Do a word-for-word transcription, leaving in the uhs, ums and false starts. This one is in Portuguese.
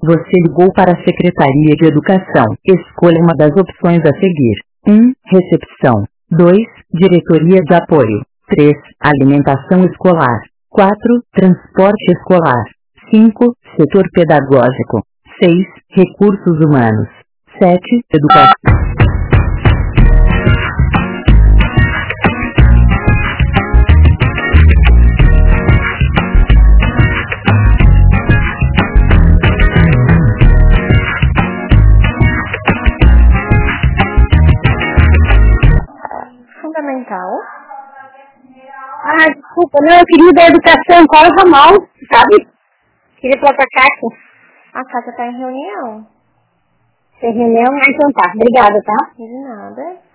Você ligou para a Secretaria de Educação. Escolha uma das opções a seguir. um. Recepção. dois. Diretoria de Apoio. três. Alimentação escolar. quatro. Transporte escolar. cinco. Setor pedagógico. seis. Recursos humanos. sete. Educação. Fundamental. Ah, desculpa, não, eu queria da educação, qual é o ramal, sabe? Queria falar com a Cátia. A Cátia tá em reunião. Tem reunião? Ah, então tá, obrigada, tá? De nada.